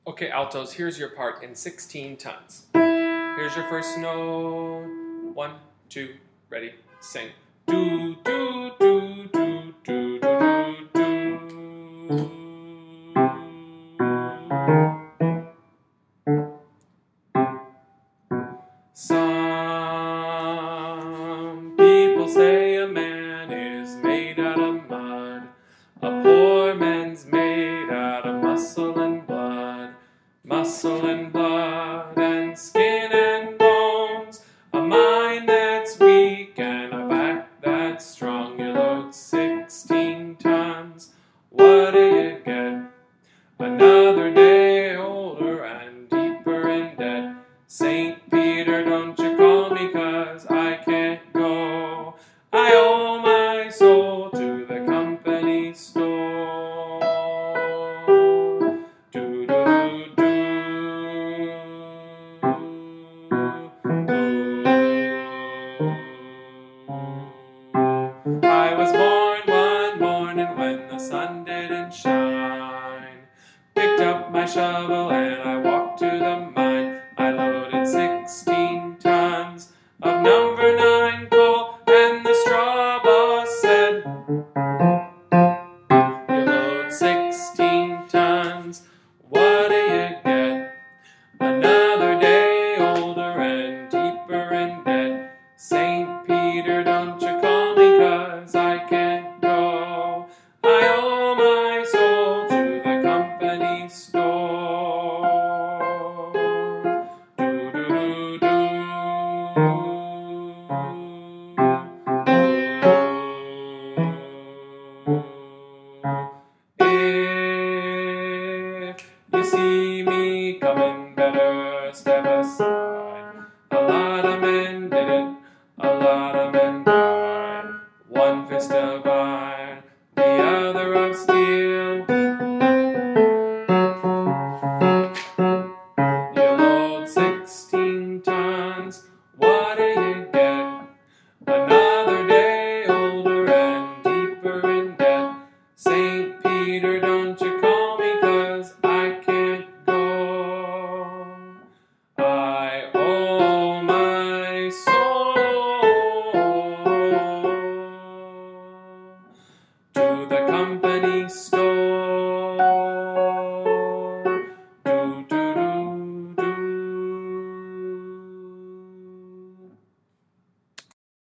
Okay, altos, here's your part in 16 tons. Here's your first note. 1, 2, ready, sing. Do, do, do, do, do, do, do, do. Some people say a man is made out of mud. A poor man's made out of muscle and blood. Muscle and blood and skin and bones. A mind that's weak and a back that's strong. You load 16 tons. What do you get? Another day older and deeper in debt. St. Peter, don't you call me 'cause I can't go. I owe my soul to the company store. Do, do, do, I was born one morning when the sun didn't shine. Picked up my shovel and I walked to the mine. I loaded 16 tons of number 9 coal, and the straw boss said, you load 16 tons, what do you get? Another day older and deeper in debt. St. Peter, don't you call me 'cause I can't go. I owe my soul to the company store. Do, do, do, do. If you see